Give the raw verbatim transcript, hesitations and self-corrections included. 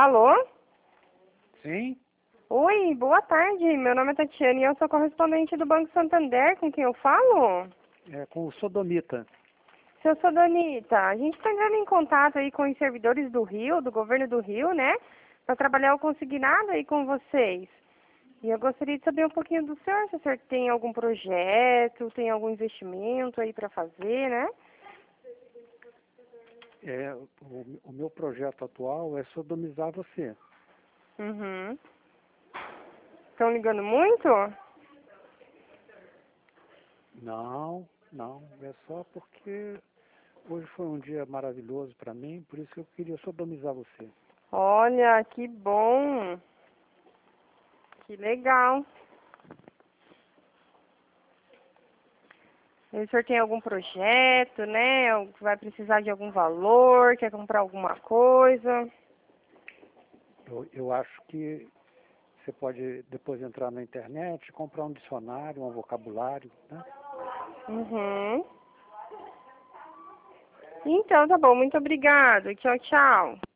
Alô? Sim? Oi, boa tarde. Meu nome é Tatiana e eu sou correspondente do Banco Santander. Com quem eu falo? É com o Sodomita. Seu Sodonita, a gente está entrando em contato aí com os servidores do Rio, do governo do Rio, né? Para trabalhar o consignado aí com vocês. E eu gostaria de saber um pouquinho do senhor, se o senhor tem algum projeto, tem algum investimento aí para fazer, né? É, o, o meu projeto atual é sodomizar você. Uhum. Estão ligando muito? Não, não. É só porque hoje foi um dia maravilhoso para mim, por isso que eu queria sodomizar você. Olha, que bom. Que legal. E o senhor tem algum projeto, né? Ou vai precisar de algum valor, quer comprar alguma coisa? Eu, eu acho que você pode depois entrar na internet, comprar um dicionário, um vocabulário, né? Uhum. Então, tá bom. Muito obrigado. Tchau, tchau.